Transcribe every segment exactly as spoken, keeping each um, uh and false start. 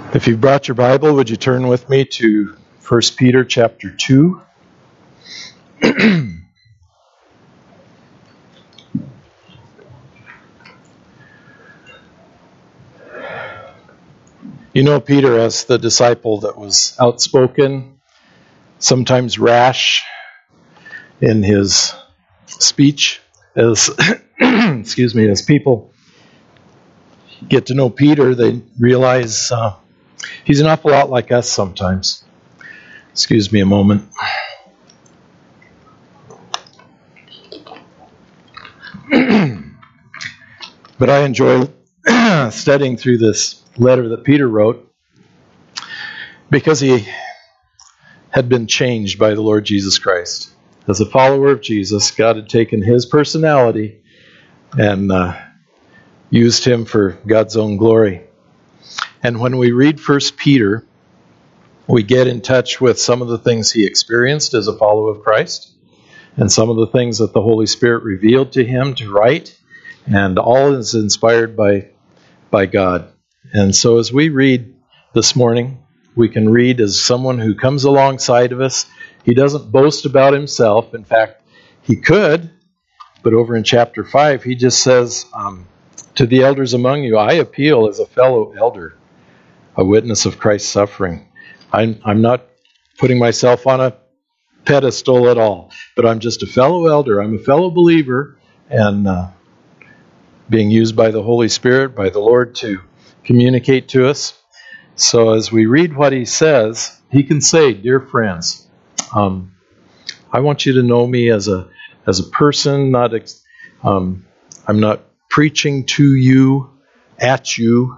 If you've brought your Bible, would you turn with me to First Peter chapter two? You know Peter as the disciple that was outspoken, sometimes rash in his speech. As excuse me, as people get to know Peter, they realize uh, he's an awful lot like us sometimes. Excuse me a moment. But I enjoy studying through this letter that Peter wrote because he had been changed by the Lord Jesus Christ. As a follower of Jesus, God had taken his personality and uh, used him for God's own glory. And when we read First Peter, we get in touch with some of the things he experienced as a follower of Christ, and some of the things that the Holy Spirit revealed to him to write, and all is inspired by, by God. And so as we read this morning, we can read as someone who comes alongside of us. He doesn't boast about himself. In fact, he could, but over in chapter five, he just says, um, to the elders among you, I appeal as a fellow elder, a witness of Christ's suffering. I'm, I'm not putting myself on a pedestal at all, but I'm just a fellow elder. I'm a fellow believer, and uh, being used by the Holy Spirit, by the Lord, to communicate to us. So as we read what he says, he can say, dear friends, um, I want you to know me as a as a person. Not ex- um, I'm not preaching to you, at you,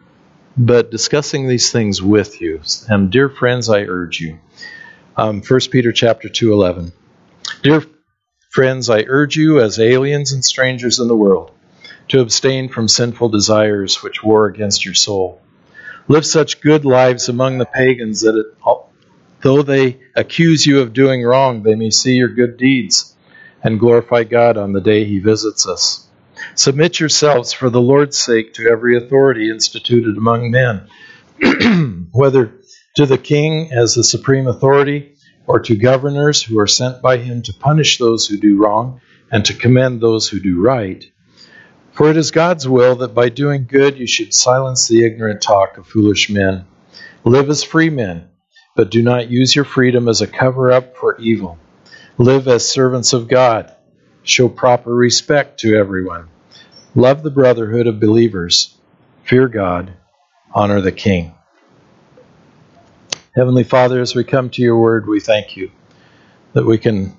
but discussing these things with you. And dear friends, I urge you. Um, First Peter chapter two, eleven. Dear friends, I urge you as aliens and strangers in the world to abstain from sinful desires which war against your soul. Live such good lives among the pagans that it, though they accuse you of doing wrong, they may see your good deeds and glorify God on the day he visits us. Submit yourselves for the Lord's sake to every authority instituted among men, whether to the king as the supreme authority or to governors who are sent by him to punish those who do wrong and to commend those who do right. For it is God's will that by doing good you should silence the ignorant talk of foolish men. Live as free men, but do not use your freedom as a cover-up for evil. Live as servants of God. Show proper respect to everyone. Love the brotherhood of believers. Fear God. Honor the King. Heavenly Father, as we come to your word, we thank you that we can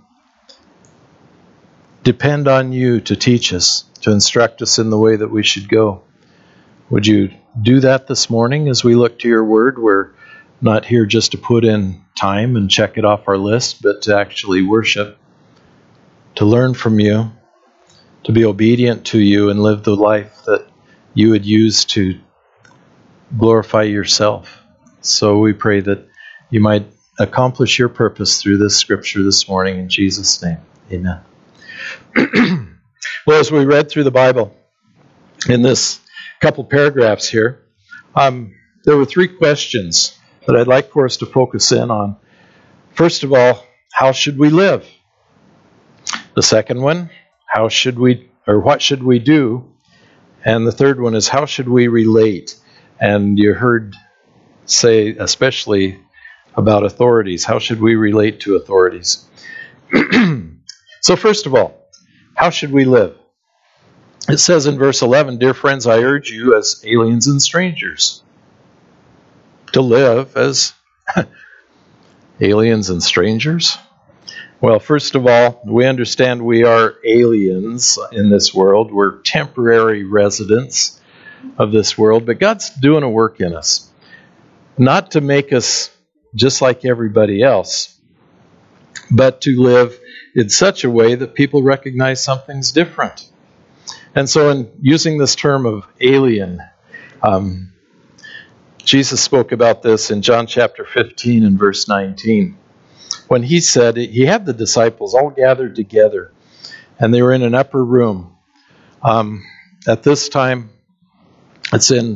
depend on you to teach us, to instruct us in the way that we should go. Would you do that this morning as we look to your word? We're not here just to put in time and check it off our list, but to actually worship, to learn from you, to be obedient to you and live the life that you would use to glorify yourself. So we pray that you might accomplish your purpose through this scripture this morning in Jesus' name. Amen. Well, as we read through the Bible in this couple paragraphs here, um, there were three questions that I'd like for us to focus in on. First of all, how should we live? The second one, how should we, or what should we do? And the third one is, how should we relate? And you heard say especially about authorities. How should we relate to authorities? So first of all, how should we live? It says in verse eleven, dear friends, I urge you as aliens and strangers to live as aliens and strangers. Well, first of all, we understand we are aliens in this world. We're temporary residents of this world, but God's doing a work in us. Not to make us just like everybody else, but to live in such a way that people recognize something's different. And so in using this term of alien, um, Jesus spoke about this in John chapter fifteen and verse nineteen. When he said, he had the disciples all gathered together, and they were in an upper room. Um, at this time, it's in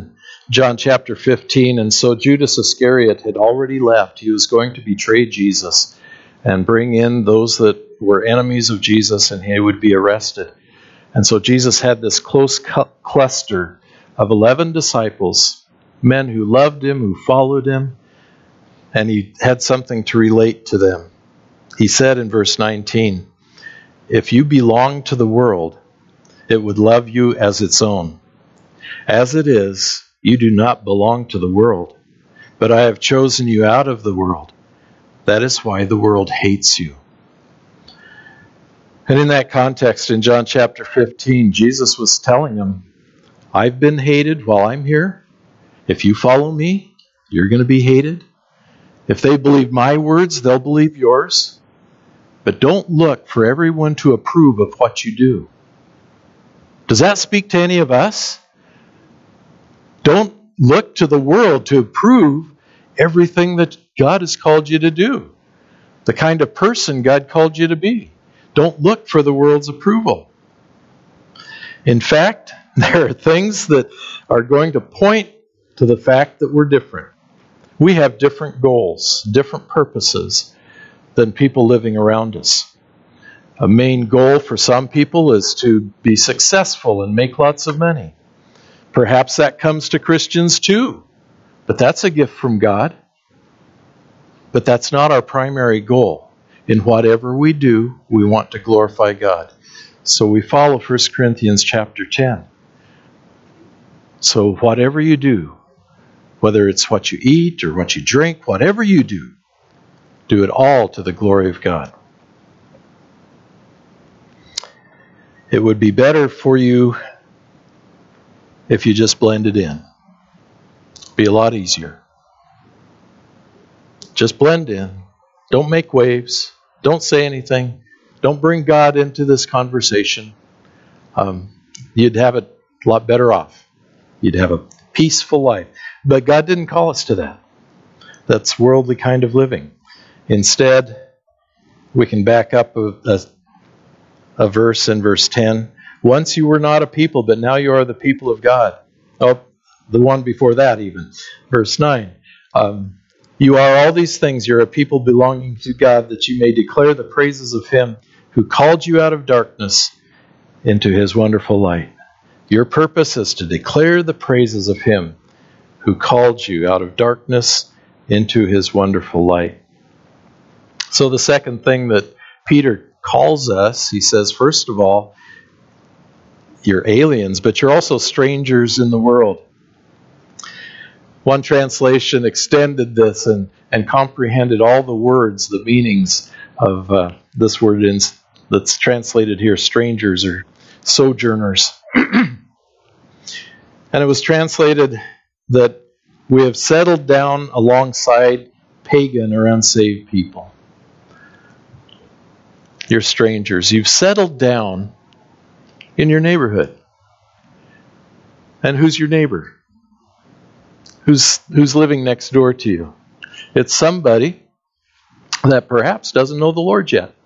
John chapter fifteen, and so Judas Iscariot had already left. He was going to betray Jesus and bring in those that were enemies of Jesus, and he would be arrested. And so Jesus had this close cu- cluster of eleven disciples, men who loved him, who followed him, and he had something to relate to them. He said in verse nineteen, "If you belong to the world, it would love you as its own. As it is, you do not belong to the world, but I have chosen you out of the world. That is why the world hates you." And in that context, in John chapter fifteen, Jesus was telling them, I've been hated while I'm here. If you follow me, you're going to be hated. If they believe my words, they'll believe yours. But don't look for everyone to approve of what you do. Does that speak to any of us? Don't look to the world to approve everything that God has called you to do. The kind of person God called you to be. Don't look for the world's approval. In fact, there are things that are going to point to the fact that we're different. We have different goals, different purposes than people living around us. A main goal for some people is to be successful and make lots of money. Perhaps that comes to Christians too, but that's a gift from God. But that's not our primary goal. In whatever we do, we want to glorify God. So we follow First Corinthians chapter ten. So whatever you do, whether it's what you eat or what you drink, whatever you do, do it all to the glory of God. It would be better for you if you just blended in. It'd be a lot easier. Just blend in. Don't make waves. Don't say anything. Don't bring God into this conversation. Um, you'd have it a lot better off. You'd have a peaceful life. But God didn't call us to that. That's worldly kind of living. Instead, we can back up a, a, a verse in verse ten. Once you were not a people, but now you are the people of God. Oh, the one before that even. Verse nine. Um, you are all these things. You're a people belonging to God, that you may declare the praises of Him who called you out of darkness into His wonderful light. Your purpose is to declare the praises of Him who called you out of darkness into His wonderful light. So the second thing that Peter calls us, he says, first of all, you're aliens, but you're also strangers in the world. One translation extended this and, and comprehended all the words, the meanings of uh, this word in, that's translated here, strangers or sojourners. And it was translated that we have settled down alongside pagan or unsaved people. You're strangers. You've settled down in your neighborhood. And who's your neighbor? Who's who's living next door to you? It's somebody that perhaps doesn't know the Lord yet.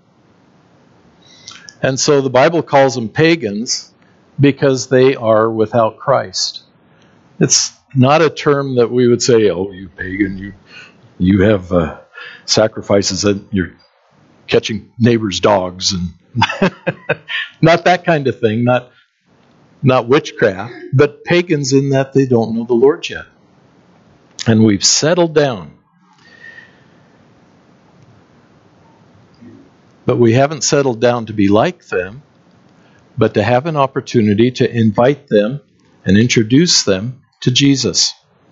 And so the Bible calls them pagans because they are without Christ. It's not a term that we would say, oh, you pagan, you you have uh, sacrifices that you're catching neighbors' dogs, and not that kind of thing, not not witchcraft, but pagans in that they don't know the Lord yet. And we've settled down. But we haven't settled down to be like them, but to have an opportunity to invite them and introduce them to Jesus.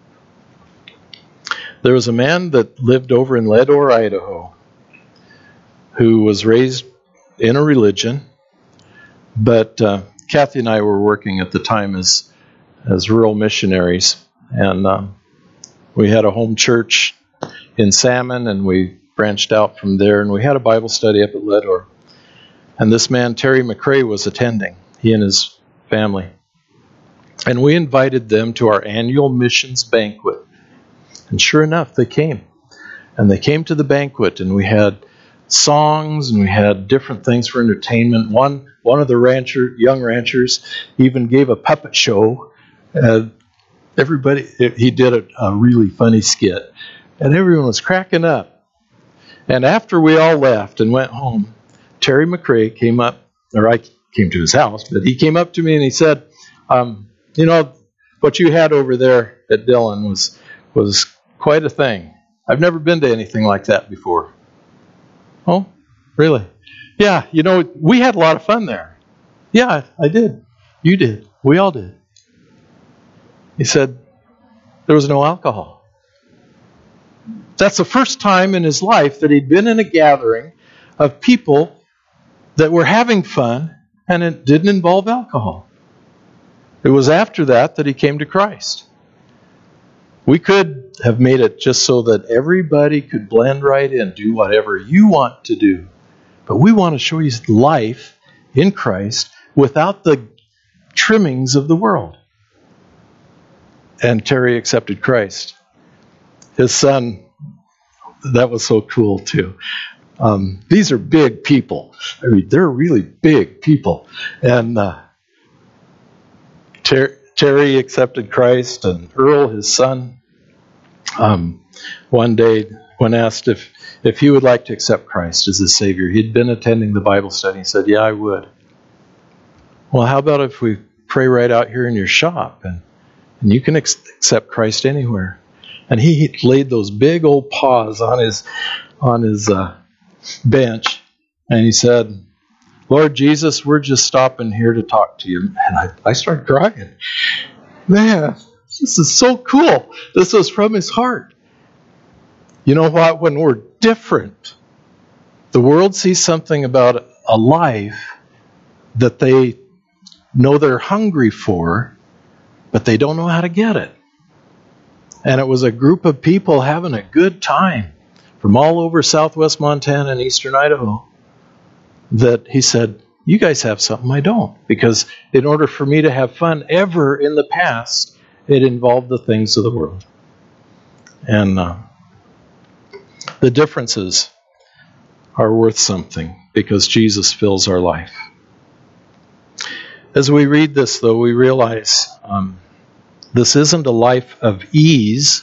There was a man that lived over in Leadore, Idaho, who was raised in a religion, but uh, Kathy and I were working at the time as as rural missionaries, and um, we had a home church in Salmon, and we branched out from there, and we had a Bible study up at Leadore. And this man, Terry McRae, was attending, he and his family. And we invited them to our annual missions banquet. And sure enough, they came. And they came to the banquet, and we had songs, and we had different things for entertainment. One one of the rancher, young ranchers even gave a puppet show. Uh, Everybody, he did a, a really funny skit, and everyone was cracking up. And after we all left and went home, Terry McRae came up, or I came to his house, but he came up to me and he said, um, you know, what you had over there at Dillon was was quite a thing. I've never been to anything like that before. Oh, really? Yeah, you know, we had a lot of fun there. Yeah, I did. You did. We all did. He said, there was no alcohol. That's the first time in his life that he'd been in a gathering of people that were having fun, and it didn't involve alcohol. It was after that that he came to Christ. We could have made it just so that everybody could blend right in, do whatever you want to do. But we want to show you life in Christ without the trimmings of the world. And Terry accepted Christ. His son, that was so cool too. Um, these are big people. I mean, they're really big people. And uh, Ter- Terry accepted Christ, and Earl, his son, um, one day when asked if, if he would like to accept Christ as his Savior, he'd been attending the Bible study. He said, yeah, I would. Well, how about if we pray right out here in your shop, and, and you can ex- accept Christ anywhere. And he laid those big old paws on his on his uh, bench, and he said, Lord Jesus, we're just stopping here to talk to you. And I, I started crying. Man, this is so cool. This was from his heart. You know what? When we're different, the world sees something about a life that they know they're hungry for, but they don't know how to get it. And it was a group of people having a good time from all over southwest Montana and eastern Idaho that he said, you guys have something I don't. Because in order for me to have fun ever in the past, it involved the things of the world. And uh, the differences are worth something because Jesus fills our life. As we read this, though, we realize um, this isn't a life of ease.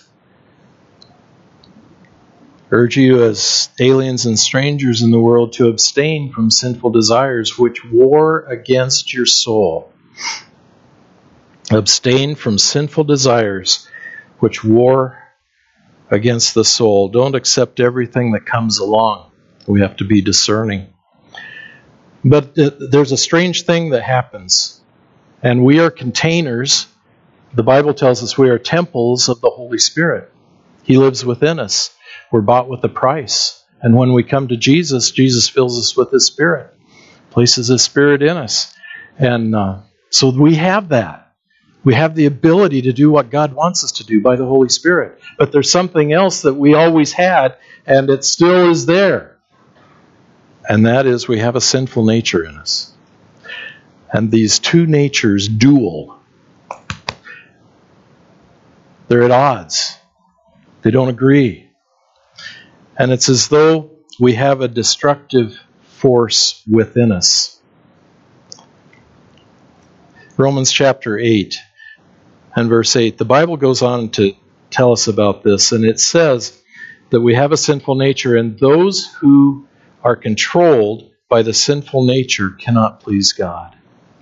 Urge you as aliens and strangers in the world to abstain from sinful desires which war against your soul. Abstain from sinful desires which war against the soul. Don't accept everything that comes along. We have to be discerning. But there's a strange thing that happens, and we are containers. The Bible tells us we are temples of the Holy Spirit. He lives within us. We're bought with a price. And when we come to Jesus, Jesus fills us with His Spirit, places His Spirit in us. And uh, so we have that. We have the ability to do what God wants us to do by the Holy Spirit. But there's something else that we always had, and it still is there. And that is we have a sinful nature in us. And these two natures duel. They're at odds. They don't agree. And it's as though we have a destructive force within us. Romans chapter eight and verse eight, the Bible goes on to tell us about this, and it says that we have a sinful nature, and those who are controlled by the sinful nature cannot please God.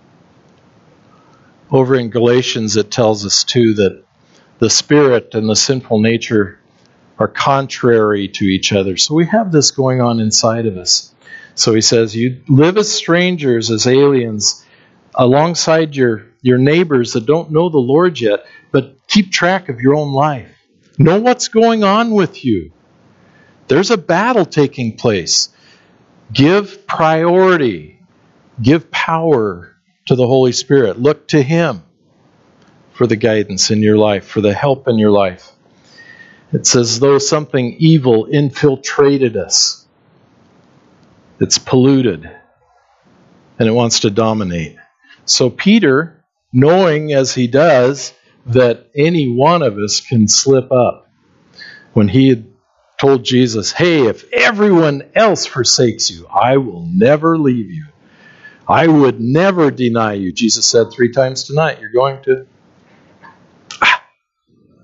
Over in Galatians, it tells us too that the spirit and the sinful nature are contrary to each other. So we have this going on inside of us. So he says, you live as strangers, as aliens, alongside your, your neighbors that don't know the Lord yet, but keep track of your own life. Know what's going on with you. There's a battle taking place. Give priority. Give power to the Holy Spirit. Look to Him for the guidance in your life, for the help in your life. It's as though something evil infiltrated us. It's polluted, and it wants to dominate. So Peter, knowing as he does that any one of us can slip up, when he had told Jesus, hey, if everyone else forsakes you, I will never leave you. I would never deny you. Jesus said three times tonight, you're going to... Ah,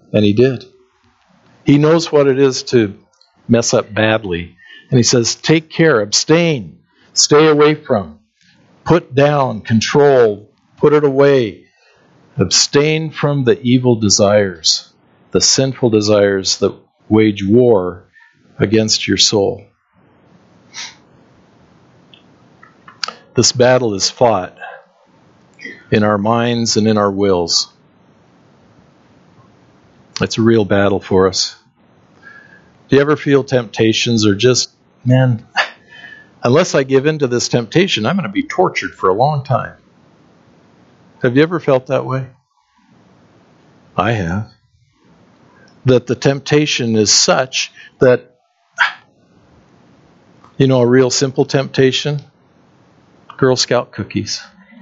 And he did. He knows what it is to mess up badly. And he says, take care, abstain, stay away from, put down, control, put it away. Abstain from the evil desires, the sinful desires that wage war against your soul. This battle is fought in our minds and in our wills. It's a real battle for us. Do you ever feel temptations or just, man, unless I give in to this temptation, I'm going to be tortured for a long time? Have you ever felt that way? I have. That the temptation is such that, you know, a real simple temptation, Girl Scout cookies.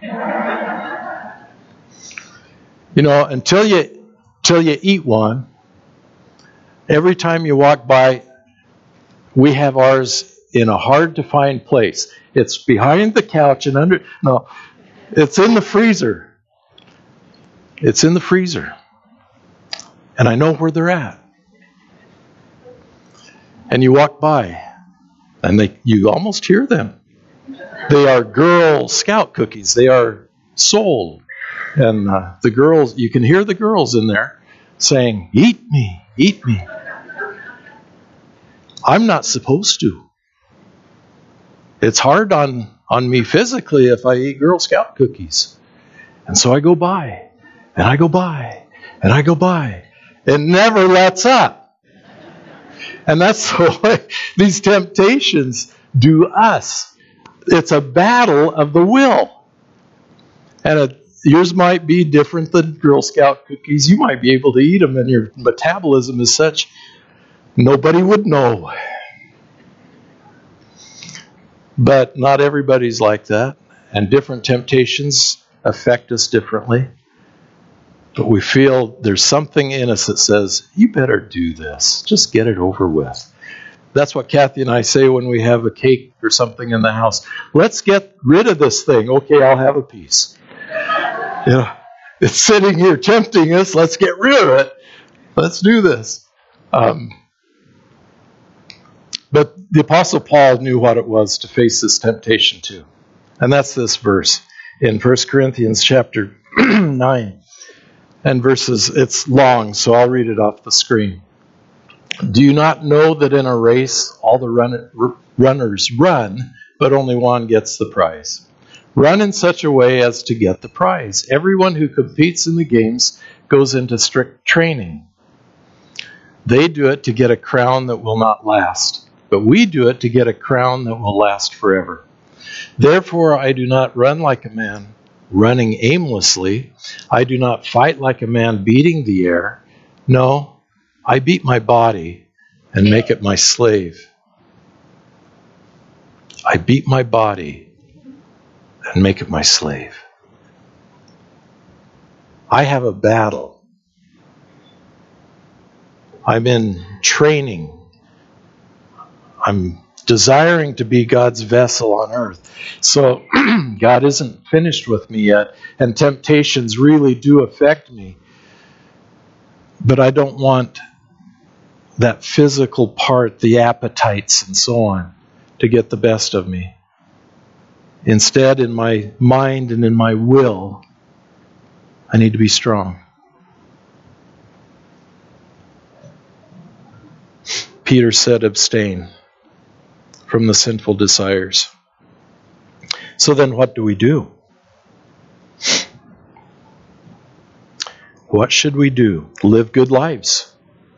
You know, until you until you eat one, every time you walk by, we have ours in a hard to find place. It's behind the couch and under, no, it's in the freezer. It's in the freezer. And I know where they're at. And you walk by, and they you almost hear them. They are Girl Scout cookies. They are sold. And uh, the girls, you can hear the girls in there saying, eat me, eat me. I'm not supposed to. It's hard on, on me physically if I eat Girl Scout cookies. And so I go by, and I go by, and I go by. It never lets up. And that's the way these temptations do us. It's a battle of the will. And a, yours might be different than Girl Scout cookies. You might be able to eat them, and your metabolism is such nobody would know. But not everybody's like that. And different temptations affect us differently. But we feel there's something in us that says, you better do this. Just get it over with. That's what Kathy and I say when we have a cake or something in the house. Let's get rid of this thing. Okay, I'll have a piece. You know, it's sitting here tempting us. Let's get rid of it. Let's do this. Um, but the Apostle Paul knew what it was to face this temptation too. And that's this verse in First Corinthians chapter nine. And verses, it's long, so I'll read it off the screen. Do you not know that in a race all the run, r- runners run, but only one gets the prize? Run in such a way as to get the prize. Everyone who competes in the games goes into strict training. They do it to get a crown that will not last, but we do it to get a crown that will last forever. Therefore I do not run like a man running aimlessly. I do not fight like a man beating the air. No, I beat my body and make it my slave. I beat my body and make it my slave. I have a battle. I'm in training. I'm desiring to be God's vessel on earth. So God isn't finished with me yet, and temptations really do affect me. But I don't want that physical part, the appetites and so on, to get the best of me. Instead, in my mind and in my will, I need to be strong. Peter said, abstain from the sinful desires. So then what do we do? What should we do? Live good lives.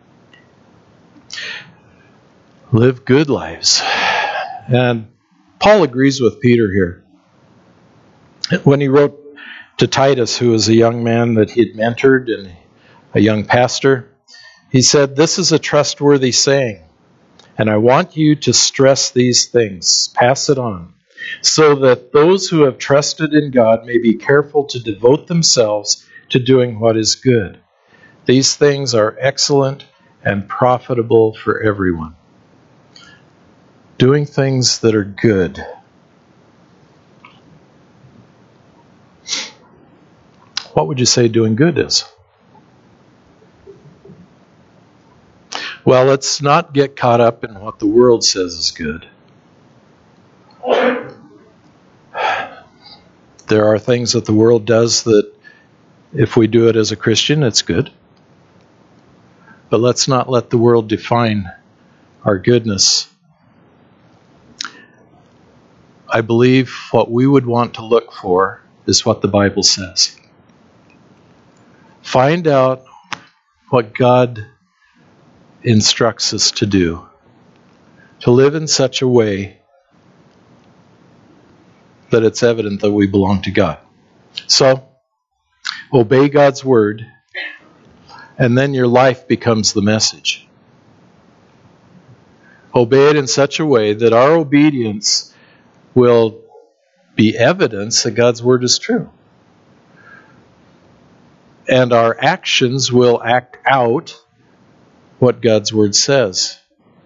Live good lives. And Paul agrees with Peter here. When he wrote to Titus, who was a young man that he had mentored and a young pastor, he said, this is a trustworthy saying, and I want you to stress these things, pass it on, so that those who have trusted in God may be careful to devote themselves to doing what is good. These things are excellent and profitable for everyone. Doing things that are good. What would you say doing good is? Well, let's not get caught up in what the world says is good. There are things that the world does that if we do it as a Christian, it's good. But let's not let the world define our goodness. I believe what we would want to look for is what the Bible says. Find out what God instructs us to do, to live in such a way that it's evident that we belong to God. So, obey God's word, and then your life becomes the message. Obey it in such a way that our obedience will be evidence that God's word is true. And our actions will act out what God's word says.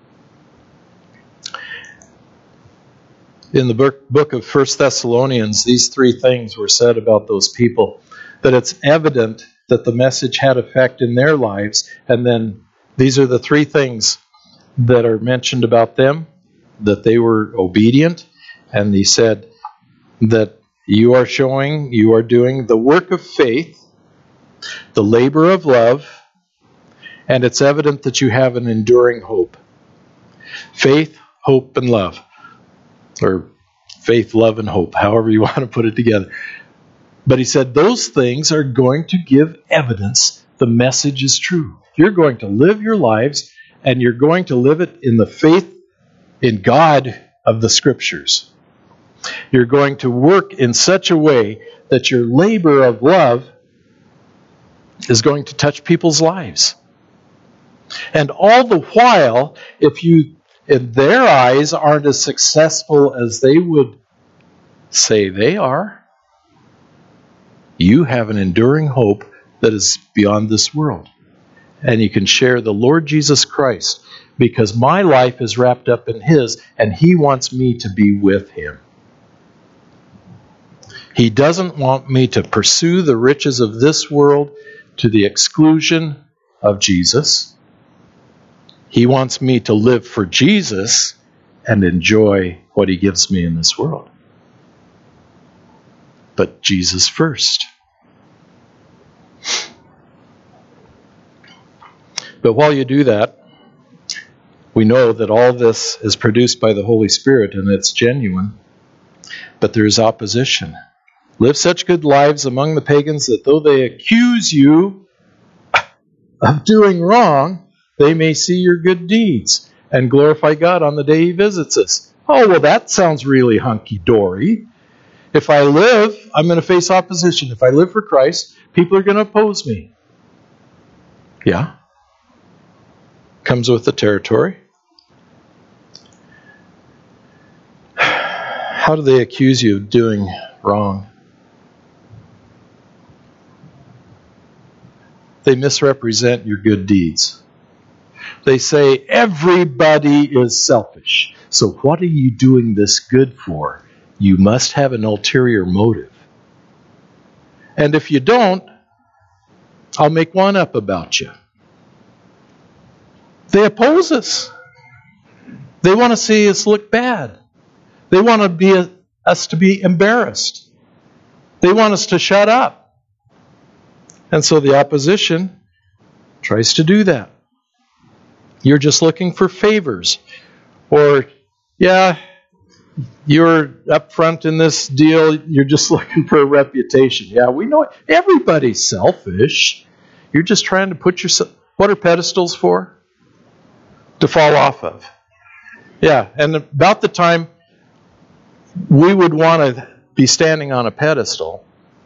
In the book, book of First Thessalonians, these three things were said about those people. That it's evident that the message had effect in their lives. And then these are the three things that are mentioned about them. That they were obedient. And he said that you are showing, you are doing the work of faith, the labor of love, and it's evident that you have an enduring hope. Faith, hope, and love. Or faith, love, and hope, however you want to put it together. But he said those things are going to give evidence the message is true. You're going to live your lives, and you're going to live it in the faith in God of the Scriptures. You're going to work in such a way that your labor of love is going to touch people's lives. And all the while, if you, in their eyes, aren't as successful as they would say they are, you have an enduring hope that is beyond this world. And you can share the Lord Jesus Christ, because my life is wrapped up in His, and He wants me to be with Him. He doesn't want me to pursue the riches of this world to the exclusion of Jesus. He wants me to live for Jesus and enjoy what He gives me in this world. But Jesus first. But while you do that, we know that all this is produced by the Holy Spirit and it's genuine. But there is opposition. Live such good lives among the pagans that though they accuse you of doing wrong, they may see your good deeds and glorify God on the day He visits us. Oh, well, that sounds really hunky-dory. If I live, I'm going to face opposition. If I live for Christ, people are going to oppose me. Yeah. Comes with the territory. How do they accuse you of doing wrong? They misrepresent your good deeds. They say everybody is selfish. So what are you doing this good for? You must have an ulterior motive. And if you don't, I'll make one up about you. They oppose us. They want to see us look bad. They want to be a, us to be embarrassed. They want us to shut up. And so the opposition tries to do that. You're just looking for favors. Or, yeah, you're up front in this deal, you're just looking for a reputation. Yeah, we know it. Everybody's selfish. You're just trying to put yourself... What are pedestals for? To fall off of. Yeah, and about the time we would want to be standing on a pedestal,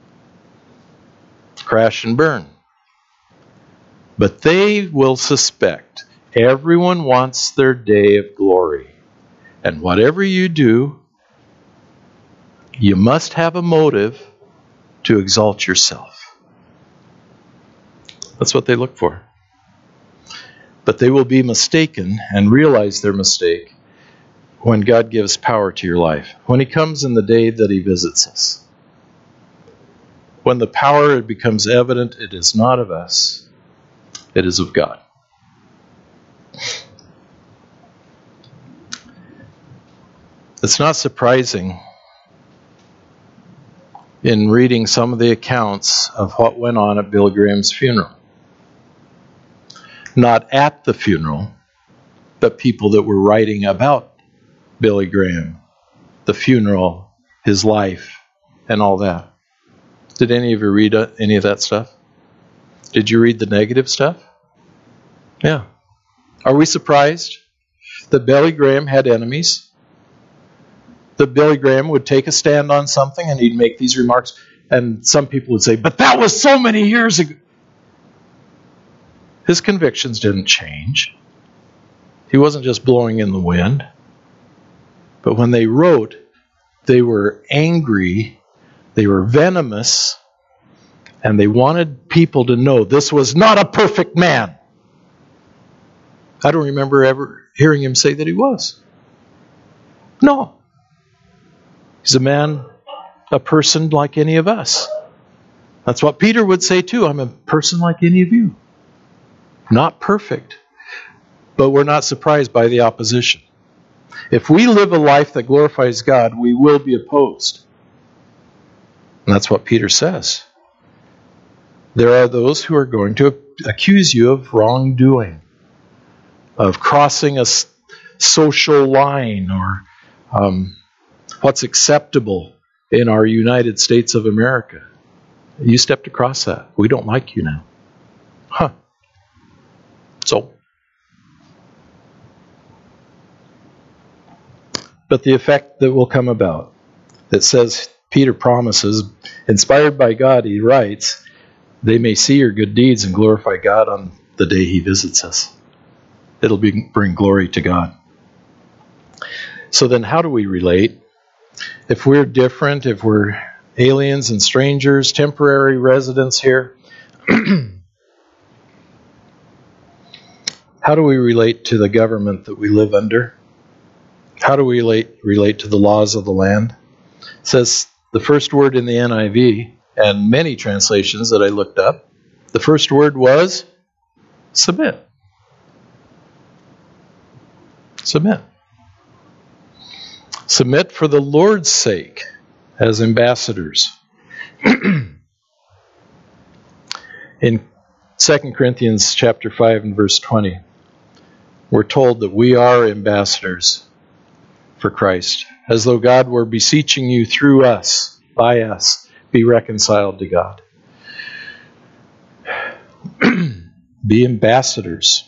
crash and burn. But they will suspect everyone wants their day of glory. And whatever you do, you must have a motive to exalt yourself. That's what they look for. But they will be mistaken and realize their mistake when God gives power to your life. When He comes in the day that He visits us. When the power becomes evident, it is not of us, it is of God. It's not surprising in reading some of the accounts of what went on at Billy Graham's funeral. Not at the funeral, but people that were writing about Billy Graham, the funeral, his life, and all that. Did any of you read any of that stuff? Did you read the negative stuff? Yeah. Are we surprised that Billy Graham had enemies? That Billy Graham would take a stand on something and he'd make these remarks, and some people would say, but that was so many years ago. His convictions didn't change. He wasn't just blowing in the wind. But when they wrote, they were angry, they were venomous, and they wanted people to know this was not a perfect man. I don't remember ever hearing him say that he was. No. He's a man, a person like any of us. That's what Peter would say too. I'm a person like any of you. Not perfect. But we're not surprised by the opposition. If we live a life that glorifies God, we will be opposed. And that's what Peter says. There are those who are going to accuse you of wrongdoing, of crossing a social line, or um, what's acceptable in our United States of America. You stepped across that. We don't like you now. Huh. So, but the effect that will come about, that says, Peter promises, inspired by God, he writes, they may see your good deeds and glorify God on the day he visits us. It'll be, bring glory to God. So then how do we relate? If we're different, if we're aliens and strangers, temporary residents here, how do we relate to the government that we live under? How do we relate, relate to the laws of the land? It says the first word in the N I V, and many translations that I looked up, the first word was submit. Submit. Submit for the Lord's sake as ambassadors. In Second Corinthians chapter five and verse twenty, we're told that we are ambassadors for Christ, as though God were beseeching you through us, by us, be reconciled to God. Be ambassadors.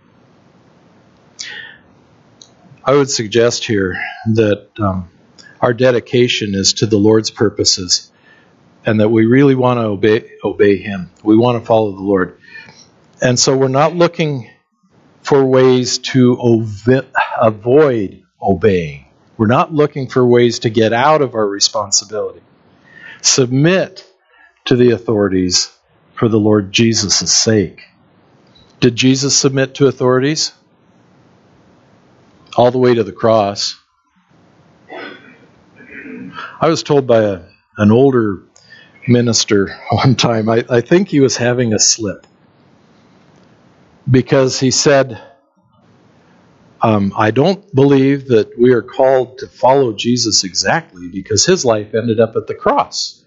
I would suggest here that um, our dedication is to the Lord's purposes, and that we really want to obey, obey Him. We want to follow the Lord. And so we're not looking for ways to ov- avoid obeying. We're not looking for ways to get out of our responsibility. Submit to the authorities for the Lord Jesus' sake. Did Jesus submit to authorities? All the way to the cross. I was told by a, an older minister one time, I, I think he was having a slip. Because he said, um, I don't believe that we are called to follow Jesus exactly, because his life ended up at the cross.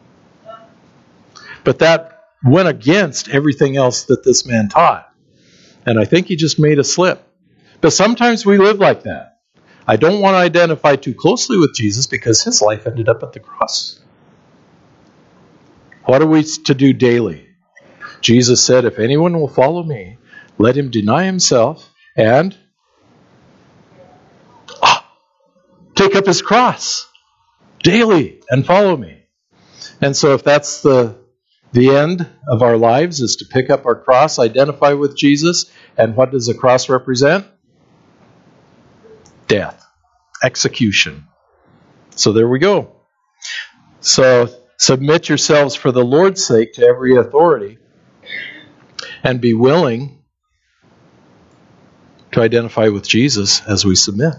But that went against everything else that this man taught. And I think he just made a slip. But sometimes we live like that. I don't want to identify too closely with Jesus because his life ended up at the cross. What are we to do daily? Jesus said, if anyone will follow me, let him deny himself and ah, take up his cross daily and follow me. And so if that's the, the end of our lives, is to pick up our cross, identify with Jesus, and what does the cross represent? Death. Execution. So there we go. So submit yourselves for the Lord's sake to every authority, and be willing to identify with Jesus as we submit.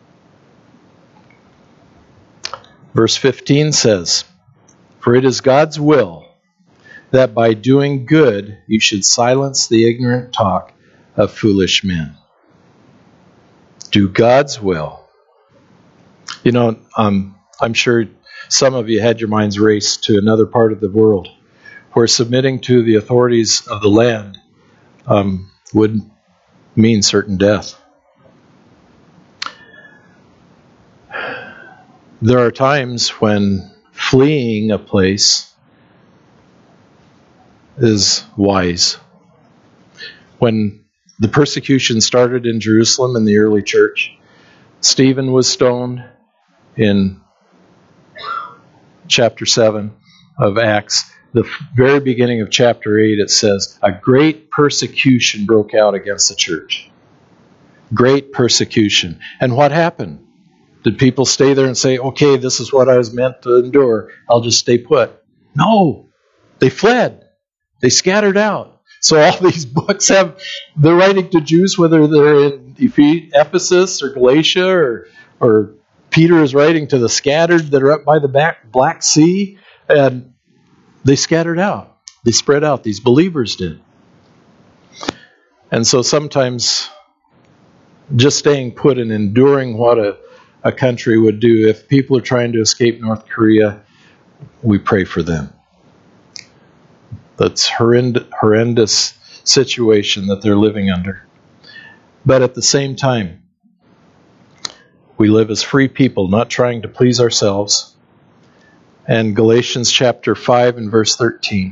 Verse fifteen says, for it is God's will that by doing good you should silence the ignorant talk of foolish men. Do God's will. You know, um, I'm sure some of you had your minds raced to another part of the world where submitting to the authorities of the land um, would mean certain death. There are times when fleeing a place is wise. When the persecution started in Jerusalem in the early church, Stephen was stoned in chapter seven of Acts. The very beginning of chapter eight, it says, a great persecution broke out against the church. Great persecution. And what happened? Did people stay there and say, okay, this is what I was meant to endure, I'll just stay put? No. They fled. They scattered out. So all these books have, they're writing to Jews, whether they're in Ephesus or Galatia, or, or Peter is writing to the scattered that are up by the back, Black Sea, and they scattered out. They spread out. These believers did. And so sometimes just staying put and enduring what a, a country would do, if people are trying to escape North Korea, we pray for them. That's horrendous, horrendous situation that they're living under. But at the same time, we live as free people, not trying to please ourselves. And Galatians chapter five and verse thirteen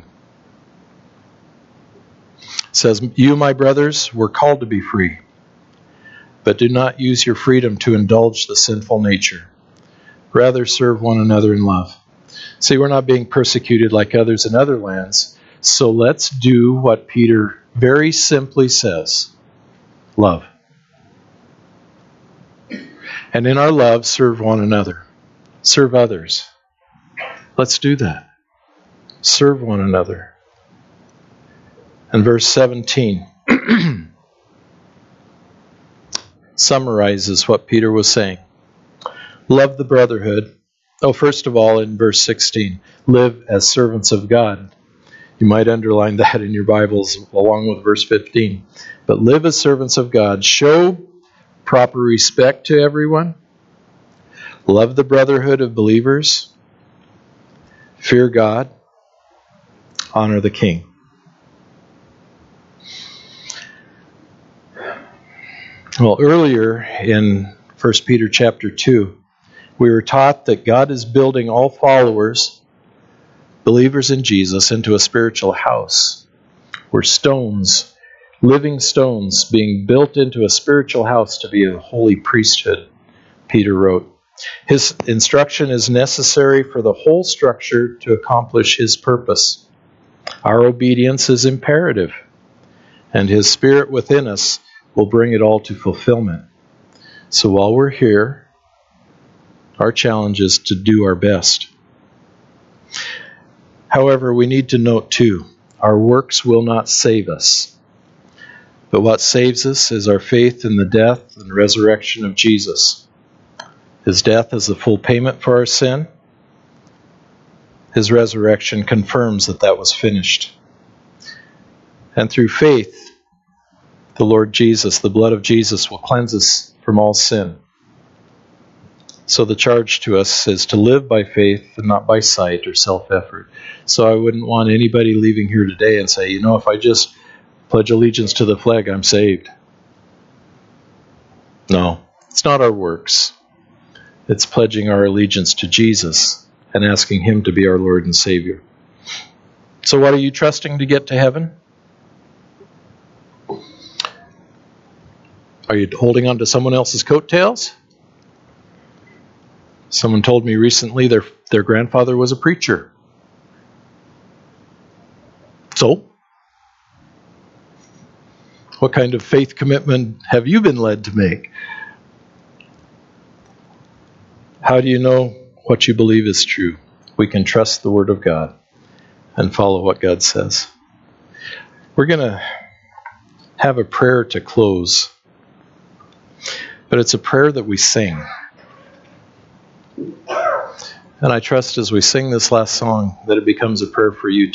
says, you, my brothers, were called to be free, but do not use your freedom to indulge the sinful nature. Rather serve one another in love. See, we're not being persecuted like others in other lands, so let's do what Peter very simply says. Love. And in our love, serve one another. Serve others. Let's do that. Serve one another. And verse seventeen summarizes what Peter was saying. Love the brotherhood. Oh, first of all, in verse sixteen, live as servants of God. You might underline that in your Bibles along with verse fifteen. But live as servants of God. Show proper respect to everyone. Love the brotherhood of believers. Fear God. Honor the king. Well, earlier in First Peter chapter two, we were taught that God is building all followers, believers in Jesus, into a spiritual house. We're stones, living stones, being built into a spiritual house to be a holy priesthood, Peter wrote. His instruction is necessary for the whole structure to accomplish his purpose. Our obedience is imperative, and his Spirit within us will bring it all to fulfillment. So while we're here, our challenge is to do our best. However, we need to note too, our works will not save us. But what saves us is our faith in the death and resurrection of Jesus. His death is the full payment for our sin. His resurrection confirms that that was finished. And through faith, the Lord Jesus, the blood of Jesus, will cleanse us from all sin. So the charge to us is to live by faith and not by sight or self-effort. So I wouldn't want anybody leaving here today and say, you know, if I just pledge allegiance to the flag, I'm saved. No, it's not our works. It's pledging our allegiance to Jesus and asking him to be our Lord and Savior. So what are you trusting to get to heaven? Are you holding on to someone else's coattails? Someone told me recently their, their grandfather was a preacher. So, what kind of faith commitment have you been led to make? How do you know what you believe is true? We can trust the Word of God and follow what God says. We're going to have a prayer to close, but it's a prayer that we sing. And I trust as we sing this last song that it becomes a prayer for you too.